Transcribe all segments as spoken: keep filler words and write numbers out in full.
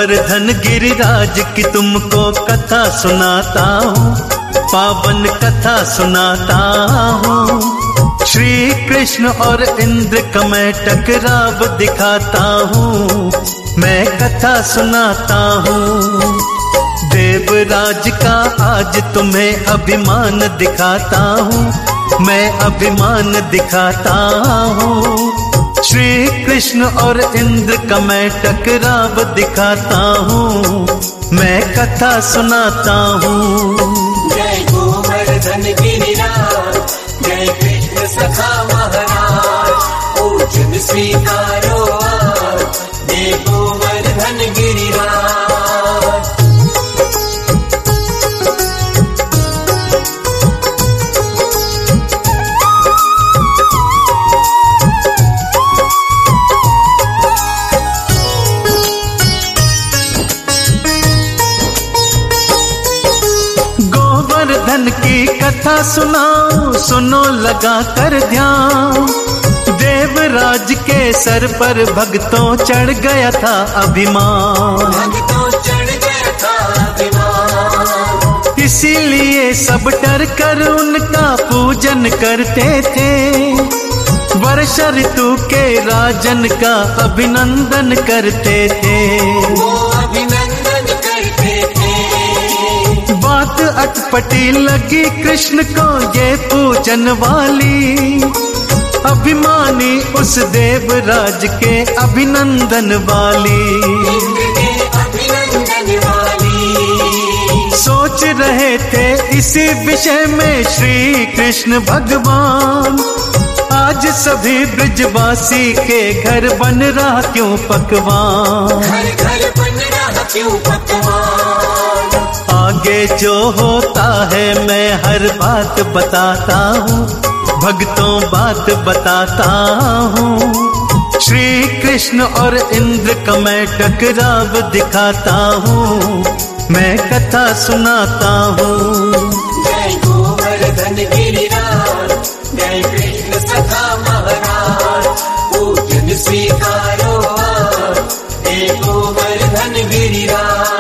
गोवर्धन गिरिराज की तुमको कथा सुनाता हूँ, पावन कथा सुनाता हूँ। श्री कृष्ण और इंद्र का मैं टकराव दिखाता हूँ, मैं कथा सुनाता हूँ। देवराज का आज तुम्हें अभिमान दिखाता हूँ, मैं अभिमान दिखाता हूँ। श्री कृष्ण और इंद्र का मैं टकराव दिखाता हूँ, मैं कथा सुनाता हूँ। जय गोवर्धन गिरिराज, जय कृष्ण सखा महाराज, पूजन स्वीकारो आज, जय गोवर्धन गिरिराज। गोवर्धन की कथा सुनाओ, सुनो लगा कर ध्यान। देवराज के सर पर भक्तों चढ़ गया था अभिमान, भक्तों चढ़ गया था अभिमान। इसीलिए सब डर कर उनका पूजन करते थे। वर्षा ऋतु के राजन का अभिनंदन करते थे, वो अभिनंदन करते थे। बात अटपटी लगी कृष्ण को ये पूजन वाली, अभिमानी उस देवराज के अभिनंदन वाली। अभिनंदन वाली सोच रहे थे इसी विषय में श्री कृष्ण भगवान, आज सभी ब्रजवासी के घर बन रहा क्यों पकवान, घर घर बन रहा क्यों पकवान। आगे जो होता है मैं हर बात बताता हूँ, भक्तों बात बताता हूँ। श्री कृष्ण और इंद्र का मैं टकराव दिखाता हूँ, मैं कथा सुनाता हूँ। जय गोवर्धन गिरिराज, जय कृष्ण सखा महाराज, पूजन स्वीकारो आज, जय गोवर्धन गिरिराज।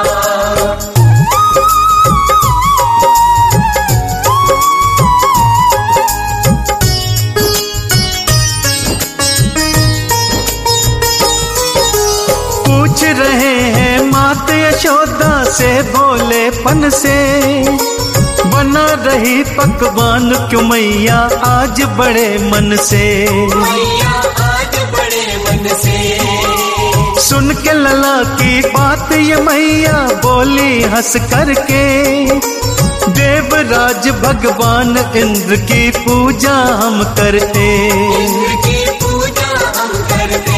पूछ रहे हैं मात यशोदा से भोलेपन से, बना रही पकवान क्यों मैया आज बड़े मन से। मैया आज बड़े मन से सुन के लला की बात ये मैया बोली हंस करके, देवराज भगवान इंद्र की पूजा हम करते, इंद्र की पूजा हम करते।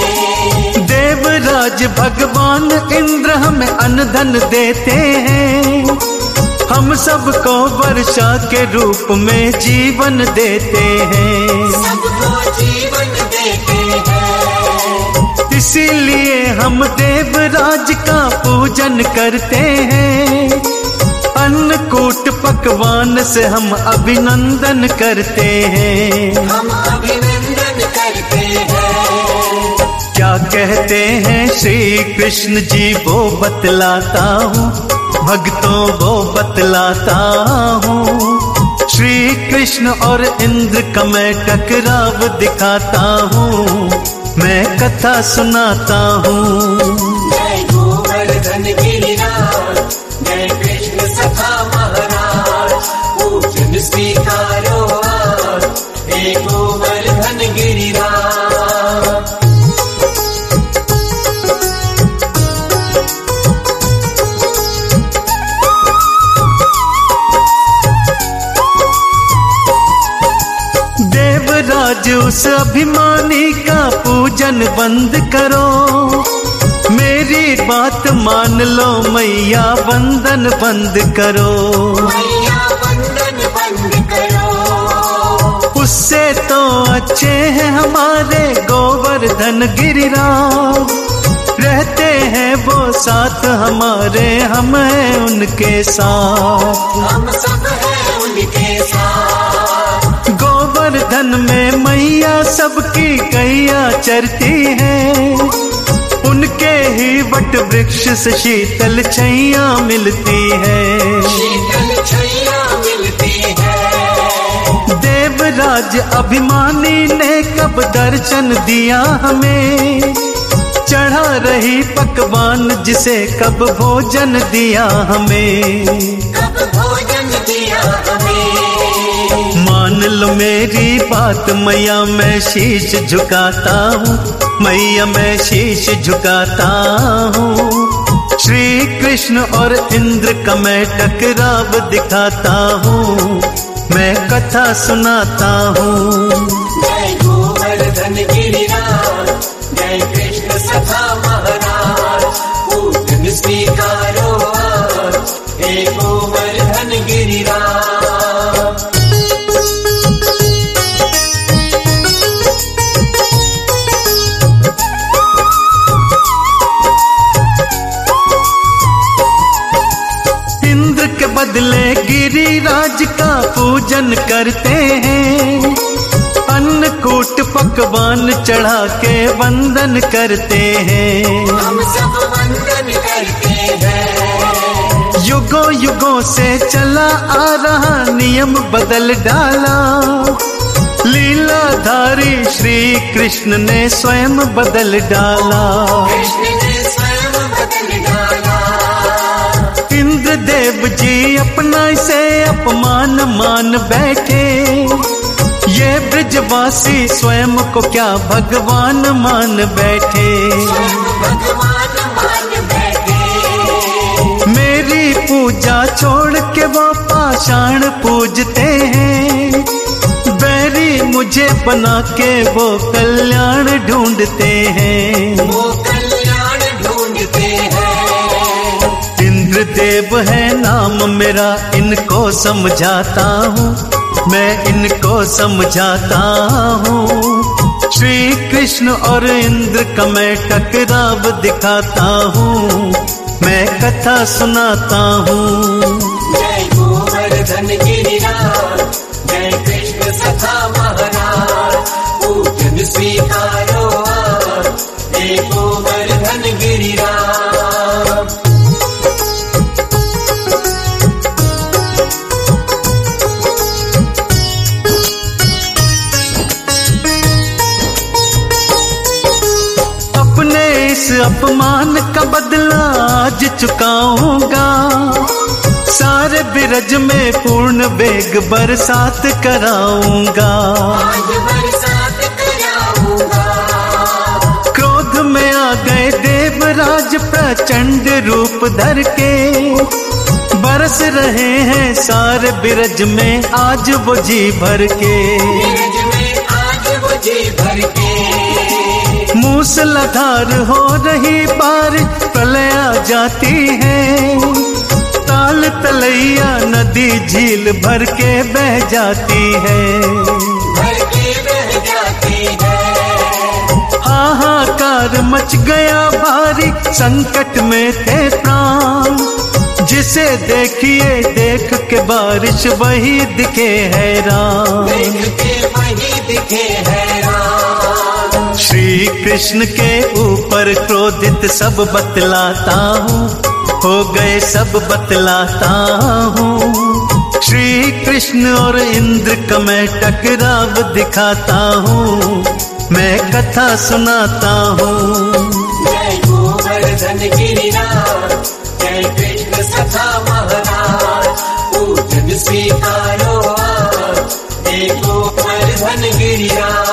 देवराज भगवान इंद्र हमें अन्न धन देते हैं, हम सबको वर्षा के रूप में जीवन देते हैं, सबको जीवन देते हैं। इसीलिए हम देवराज का पूजन करते हैं, अन्नकूट पकवान से हम अभिनंदन करते हैं, हम अभिनंदन करते हैं। क्या कहते हैं श्री कृष्ण जी वो बतलाता हूँ, भक्तों वो बतलाता हूँ। श्री कृष्ण और इंद्र का मैं टकराव दिखाता हूँ, मैं कथा सुनाता हूँ। जय गोवर्धन गिरिराज, जय कृष्ण सखा महाराज, पूजन स्वीकारो आज, जय गोवर्धन गिरिराज। देवराज उस अभिमानी का पूजन बंद करो, मेरी बात मान लो मैया वंदन बंद करो, मैया वंदन बंद करो। उससे तो अच्छे हैं हमारे गोवर्धन गिरिराज, रहते हैं वो साथ हमारे, हम हैं उनके साथ, हम सब हैं उनके साथ। गोवर्धन में मैया सबकी गैया चरती है, उनके ही वट वृक्ष से शीतल छैया मिलती है, शीतल छैया मिलती है। देवराज अभिमानी ने कब दर्शन दिया हमें, चढ़ा रही पकवान जिसे कब भोजन दिया हमें, कब भोजन दिया हमें। मान लो मेरी बात मैया, मैं शीश झुकाता हूँ, मैया मैं शीश झुकाता हूँ। श्री कृष्ण और इंद्र का मैं टकराव दिखाता हूँ, मैं कथा सुनाता हूँ। जय गोवर्धन गिरिराज, जय कृष्ण सखा महाराज, पूजन स्वीकारो आज, हे गोवर्धन गिरिराज। इंद्र के बदले गिरिराज का पूजन करते हैं, अन्नकूट पकवान चढ़ा के वंदन करते हैं, हम सब वंदन करते हैं। युगों युगों से चला आ रहा नियम बदल डाला, लीलाधारी श्री कृष्ण ने स्वयं बदल डाला, कृष्ण ने स्वयं बदल डाला। इंद्र देव जी अपना से अपमान मान बैठे, ये ब्रजवासी स्वयं को क्या भगवान मान बैठे, स्वयं भगवान मान बैठे। मेरी पूजा छोड़ के वो पाषाण पूजते हैं, बैरी मुझे बना के वो कल्याण ढूंढते हैं, वो कल्याण ढूंढते हैं। इंद्रदेव है नाम मेरा, इनको समझाता हूँ, मैं इनको समझाता हूँ। श्री कृष्ण और इंद्र का मैं टकराव दिखाता हूँ, मैं कथा सुनाता हूँ। जय गोवर्धन गिरिराज, जय कृष्ण सखा महाराज, पूजन स्वीकारो आज, हे गोवर्धन गिरिराज। अपमान का बदला आज चुकाऊंगा, सारे बिरज में पूर्ण वेग बरसात कराऊंगा, आज बरसात कराऊंगा। क्रोध में आ गए देवराज प्रचंड रूप धर के, बरस रहे हैं सारे बिरज में आज वो जी भर के, बिरज में आज वो जी भर के। मूसलाधार हो रही बारिश प्रलय आ जाती है, ताल तलैया नदी झील भर के बह जाती है, भर के बह जाती है। हाहाकार मच गया भारी, संकट में थे प्राण, जिसे देखिए देख के बारिश वही दिखे हैरान, देख के वही दिखे हैरान। श्री कृष्ण के ऊपर क्रोधित सब बतलाता हूँ, हो गए सब बतलाता हूँ। श्री कृष्ण और इंद्र का मैं टकराव दिखाता हूँ, मैं कथा सुनाता हूँ। जय गोवर्धन गिरिराज, जय कृष्ण सखा महाराज, पूजन स्वीकारो आज, हे गोवर्धन गिरिराज।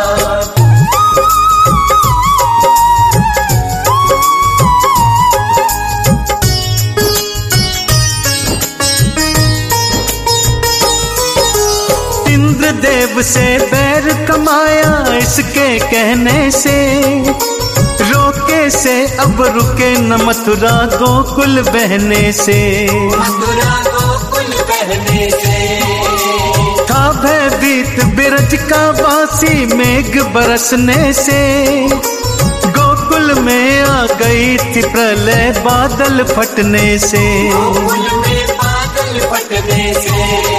देव से बैर कमाया इसके कहने से, रोके से अब रुके न मथुरा गोकुल बहने से, मथुरा गोकुल बहने से। था भयभीत बिरज का वासी मेघ बरसने से, गोकुल में आ गई थी प्रलय बादल फटने से, गोकुल में बादल फटने से।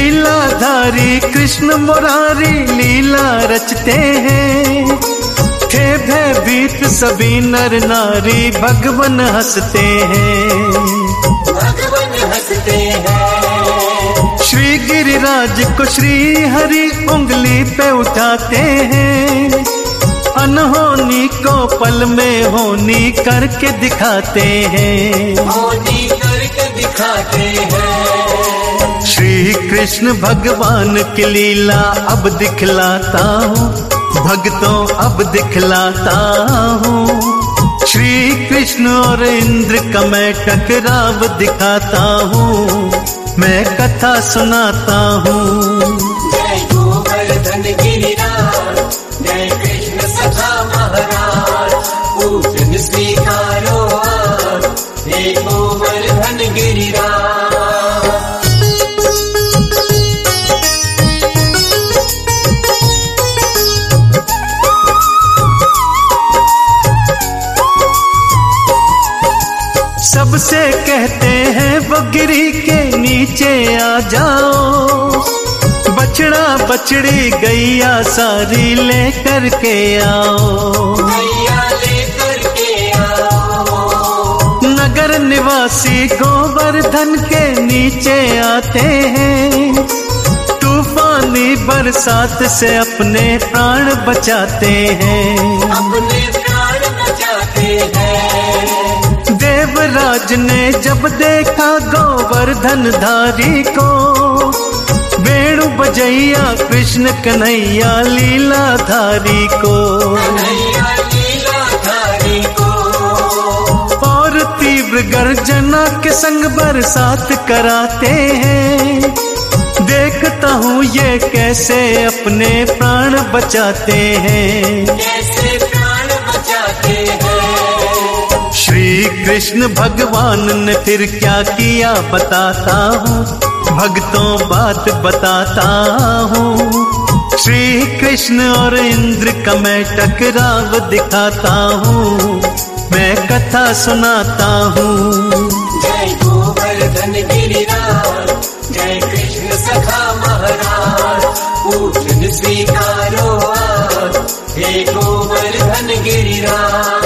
लीलाधारी कृष्ण मुरारी लीला रचते हैं, थे भयभीत सभी नर नारी, भगवन हंसते हैं, भगवन हंसते हैं। श्री गिरिराज को श्री हरि उंगली पे उठाते हैं, अनहोनी को पल में होनी करके दिखाते हैं, होनी करके दिखाते हैं। श्री कृष्ण भगवान की लीला अब दिखलाता हूँ, भक्तों अब दिखलाता हूँ। श्री कृष्ण और इंद्र का मैं टकराव दिखाता हूँ, मैं कथा सुनाता हूँ। जय गोवर्धन गिरिराज, जय कृष्ण सखा महाराज, पूजन स्वीकारो आज, हे गोवर्धन गिरिराज। सबसे कहते हैं वो गिरी के नीचे आ जाओ, बछड़ा बछड़ी गैया सारी लेकर के आओ, गैया लेकर के आओ। नगर निवासी गोवर्धन के नीचे आते हैं, तूफानी बरसात से अपने प्राण बचाते हैं, अपने प्राण बचाते हैं। देवराज ने जब देखा गोवर्धन धारी को, वेणु बजैया कृष्ण कन्हैया लीलाधारी को, कन्हैया लीलाधारी को। और तीव्र गर्जना के संग बरसात कराते हैं, देखता हूँ ये कैसे अपने प्राण बचाते हैं, कैसे प्राण बचाते हैं। श्री कृष्ण भगवान ने फिर क्या किया बताता हूँ, भक्तों बात बताता हूँ। श्री कृष्ण और इंद्र का मैं टकराव दिखाता हूँ, मैं कथा सुनाता हूँ। जय गोवर्धन गिरिराज, जय कृष्ण सखा महाराज, पूजन स्वीकारो आज, हे गोवर्धन गिरिराज।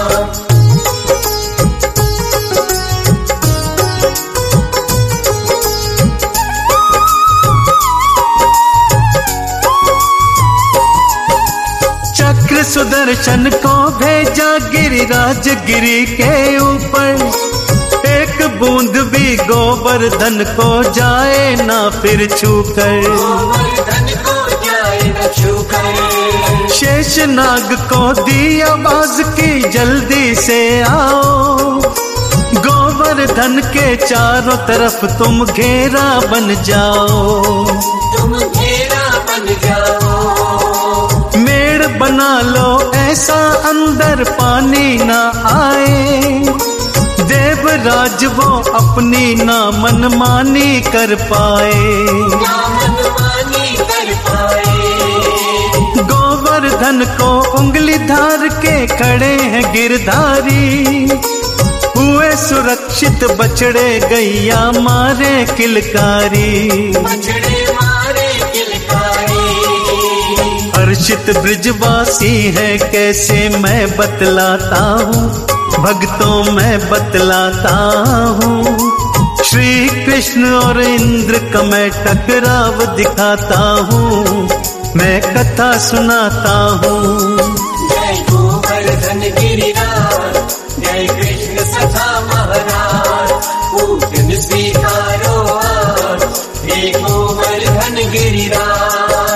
चक्र सुदर्शन को भेजा गिरिराज गिरी के ऊपर, एक बूंद भी गोवर्धन को जाए ना फिर छूकर, गोवर्धन को जाए न छूकर। शेष नाग को दी आवाज की जल्दी से आओ, गोवर्धन के चारों तरफ तुम घेरा बन जाओ, तुम घेरा बन जाओ। मेड़ बना लो ऐसा अंदर पानी ना आए, देवराज वो अपनी ना मनमानी कर पाए, ना मनमानी कर पाए। गोवर्धन को उंगली धार के खड़े हैं गिरधारी, हुए सुरक्षित बछड़े गैया मारे किलकारी, बछड़े मारे किलकारी। हर्षित ब्रिजवासी है कैसे मैं बतलाता हूँ, भक्तों मैं बतलाता हूँ। श्री कृष्ण और इंद्र का मैं टकराव दिखाता हूँ, मैं कथा सुनाता हूँ। जय गोवर्धन गिरिराज, जय कृष्ण सखा महाराज, पूजन स्वीकारो आज, हे गोवर्धन गिरिराज।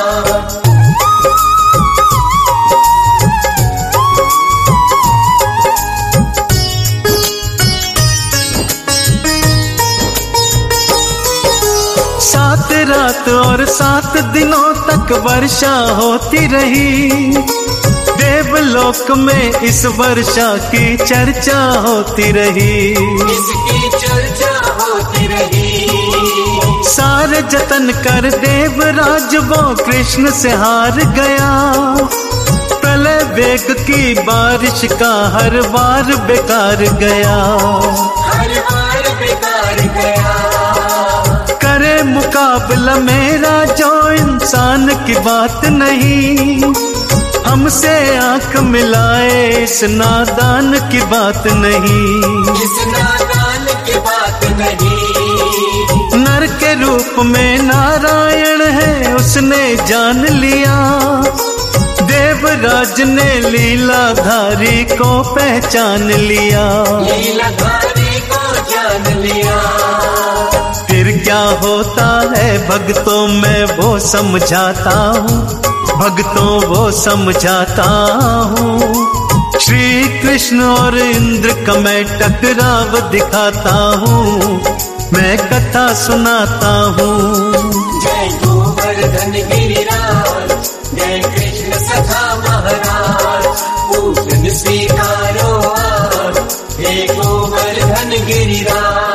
सात रात और सात दिनों तक वर्षा होती रही, देवलोक में इस वर्षा की चर्चा होती रही, इसकी चर्चा होती रही। सारे जतन कर देवराज वो कृष्ण से हार गया, प्रलय वेग की बारिश का हर बार बेकार गया, हर बार बेकार गया। करे मुकाबला मेरा जो इंसान की बात नहीं, हमसे आंख मिलाए इस नादान की बात नहीं, इस नादान की बात नहीं। नर के रूप में नारायण है उसने जान लिया, देवराज ने लीलाधारी को पहचान लिया, लीलाधारी को जान लिया। फिर क्या होता है भक्तों में वो समझाता हूँ, भक्तों वो समझाता हूँ। श्री कृष्ण और इंद्र का मैं टकराव दिखाता हूँ, मैं कथा सुनाता हूँ। जय गोवर्धन गिरिराज, जय कृष्ण सखा महाराज, पूजन स्वीकारो आज, हे गोवर्धन गिरिराज।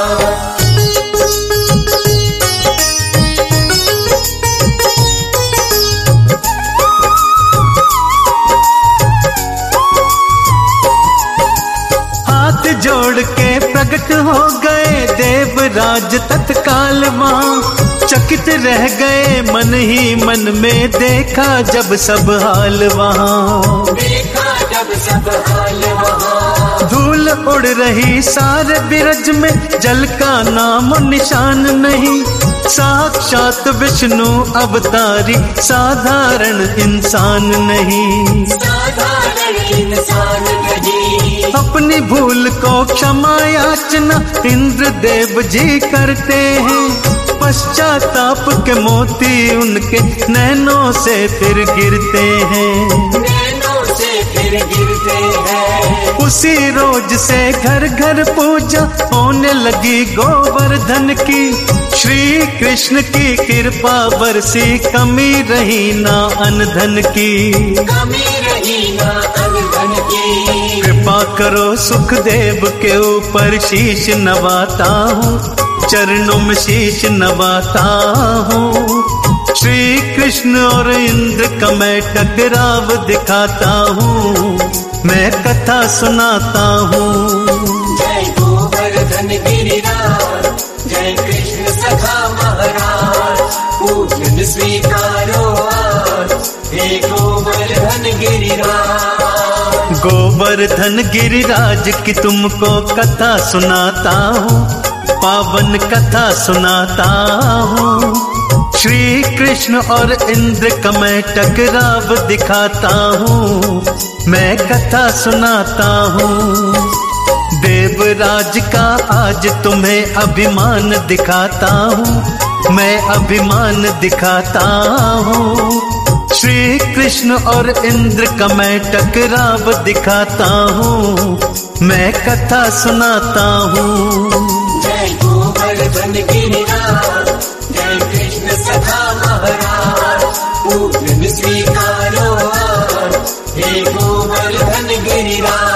जोड़ के प्रकट हो गए देवराज तत्काल वहाँ, चकित रह गए मन ही मन में देखा जब सब हाल वहाँ, देखा जब सब हाल वहाँ। धूल उड़ रही सारे बिरज में, जल का नाम निशान नहीं, साक्षात विष्णु अवतारी साधारण इंसान नहीं, साधारण इंसान नहीं। अपनी भूल को क्षमा याचना इंद्र देव जी करते हैं, पश्चाताप के मोती उनके नैनों से फिर गिरते हैं, नैनों से फिर गिरते हैं। उसी रोज से घर घर पूजा होने लगी गोवर्धन की, श्री कृष्ण की कृपा बरसी कमी रही ना अनधन की, कमी रही ना अनधन की। कृपा करो सुखदेव के ऊपर शीश नवाता हूँ, चरणों में शीश नवाता हूँ। श्री कृष्ण और इंद्र का मैं टकराव दिखाता हूँ, मैं कथा सुनाता हूँ। जय गोवर्धन गिरिराज, जय कृष्ण सखा महाराज, पूजन स्वीकारो आज, हे गोवर्धन गिरिराज। गोवर्धन गिरिराज की तुमको कथा सुनाता हूँ, पावन कथा सुनाता हूँ। श्री कृष्ण और इंद्र का मैं टकराव दिखाता हूँ, मैं कथा सुनाता हूँ। देवराज का आज तुम्हें अभिमान दिखाता हूँ, मैं अभिमान दिखाता हूँ। श्री कृष्ण और इंद्र का मैं टकराव दिखाता हूँ, मैं कथा सुनाता हूँ। जय गोवर्धन गिरिराज, जय कृष्ण सखा महाराज, पूजन स्वीकारो आज, हे गोवर्धन गिरिराज।